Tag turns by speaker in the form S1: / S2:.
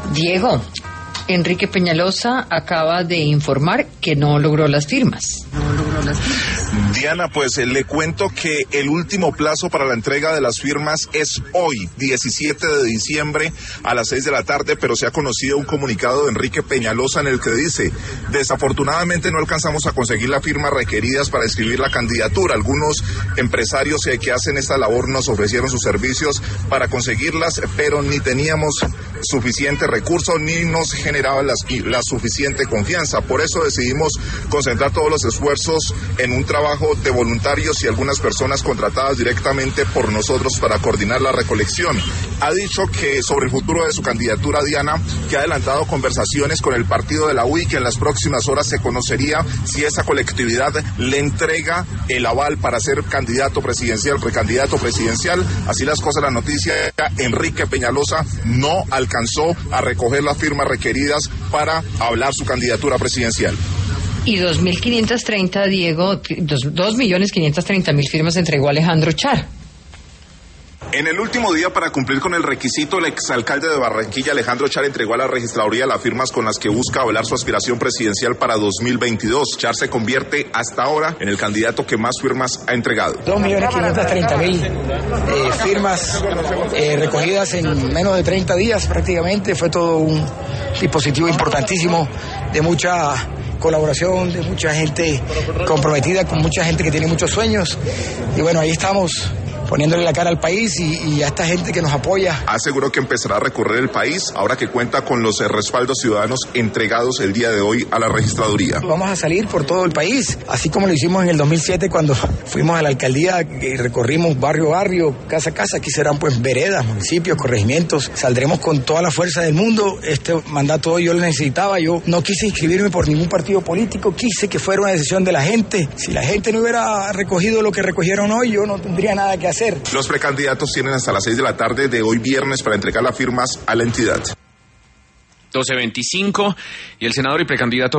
S1: Diego, Enrique Peñalosa acaba de informar que no logró las firmas.
S2: Diana, pues le cuento que el último plazo para la entrega de las firmas es hoy, 17 de diciembre a las 6 de la tarde, pero se ha conocido un comunicado de Enrique Peñalosa en el que dice: desafortunadamente no alcanzamos a conseguir las firmas requeridas para inscribir la candidatura. Algunos empresarios que hacen esta labor nos ofrecieron sus servicios para conseguirlas, pero ni teníamos suficiente recurso ni nos generaba la suficiente confianza. Por eso decidimos concentrar todos los esfuerzos en un trabajo de voluntarios y algunas personas contratadas directamente por nosotros para coordinar la recolección. Ha dicho que sobre el futuro de su candidatura, Diana, que ha adelantado conversaciones con el partido de la UI, que en las próximas horas se conocería si esa colectividad le entrega el aval para ser candidato presidencial, precandidato presidencial. Así las cosas, la noticia: Enrique Peñalosa no alcanzó a recoger las firmas requeridas para hablar su candidatura presidencial.
S1: Y 2.530, Diego, 2.530.000 firmas entregó Alejandro Char.
S2: En el último día, para cumplir con el requisito, el exalcalde de Barranquilla, Alejandro Char, entregó a la registraduría las firmas con las que busca avalar su aspiración presidencial para 2022. Char se convierte hasta ahora en el candidato que más firmas ha entregado.
S3: 2.530.000 firmas recogidas en menos de 30 días prácticamente. Fue todo un dispositivo importantísimo, de mucha colaboración, de mucha gente comprometida, con mucha gente que tiene muchos sueños. Y bueno, ahí estamos, poniéndole la cara al país y a esta gente que nos apoya.
S2: Aseguró que empezará a recorrer el país ahora que cuenta con los respaldos ciudadanos entregados el día de hoy a la registraduría.
S3: Vamos a salir por todo el país, así como lo hicimos en el 2007 cuando fuimos a la alcaldía y recorrimos barrio a barrio, casa a casa. Aquí serán pues veredas, municipios, corregimientos. Saldremos con toda la fuerza del mundo. Este mandato hoy yo lo necesitaba. Yo no quise inscribirme por ningún partido político, quise que fuera una decisión de la gente. Si la gente no hubiera recogido lo que recogieron hoy, yo no tendría nada que hacer.
S2: Los precandidatos tienen hasta las 6 de la tarde de hoy viernes para entregar las firmas a la entidad.
S4: 12:25 y el senador y precandidato